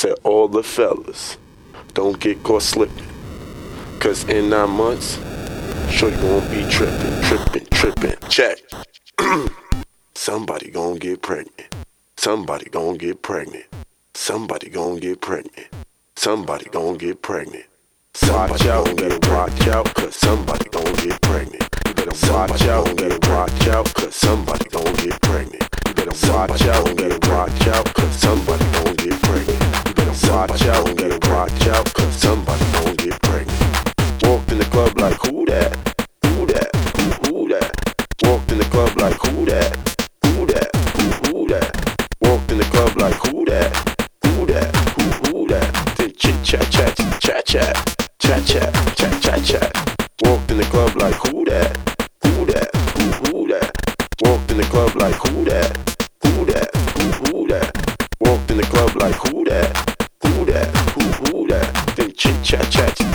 said, all the fellas, don't get caught slipping. Cause in 9 months, sure you gonna be tripping. Check. Somebody gonna get pregnant. Somebody gonna get pregnant. Somebody gonna get pregnant. Somebody gonna get pregnant. Somebody gonna get watch out, cause somebody gonna get pregnant. You better watch out, watch out, cause somebody gonna get pregnant. You better watch out, watch out, cause somebody gonna get pregnant. You better watch out, watch out, cause somebody gonna get pregnant. Walked in the club like, who that? Who that? Who that? Walked in the club like, who that? Who that? Who that? Walked in the club like, who that? Who that? Who that? Then chit chat. Walked in the club like, who that? Who that? Who that? Walked in the club like, who that? Who that? Who that? Walked in the club like, who that? Who that? Who that? Then chit chat.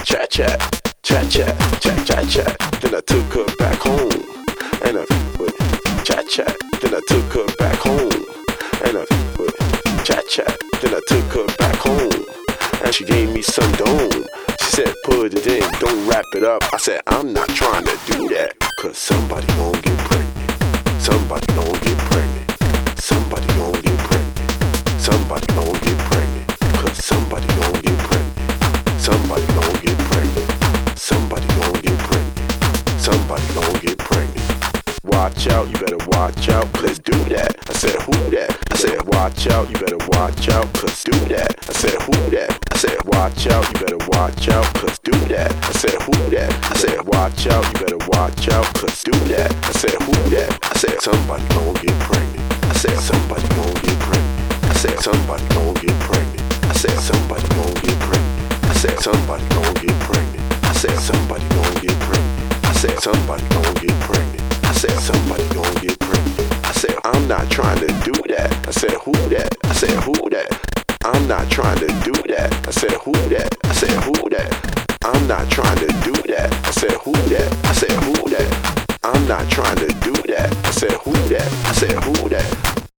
Then I took her back home, and I would chat. Then I took her back home, and I would chat. Then I took her back home, and she gave me some dome. She said, put it in, don't wrap it up. I said, I'm not trying to do that, cause somebody gon' get pregnant. Somebody gon' get pregnant. Somebody gon' get pregnant. Somebody gon' get pregnant. Cause somebody gon' get pregnant. Somebody gon' get pregnant. Somebody gon' get pregnant. Somebody gon' get pregnant. Watch out, you better watch out, let's do that. I said, who that? I said, watch out, you better watch out, cause do that. I said, who that? I said, watch out, you better watch out, cause do that. I said, who that? I said, watch out, you better watch out, cause do that. I said, who that? I said, somebody gon' get pregnant. I said, somebody gon' get pregnant. I said, somebody gon' get pregnant. I said, somebody gon' get pregnant. I said, somebody gon' get pregnant. I said, somebody gon' get pregnant. I said, somebody gon' get pregnant. I said, somebody gon' get pregnant. I said, I'm not trying to do that. I said, who that? I said, who that? I'm not trying to do that. I said, who that? I said, who that? I'm not trying to do that. I said, who that? I said, who that? I'm not trying to do that. I said, who that? I said, who that?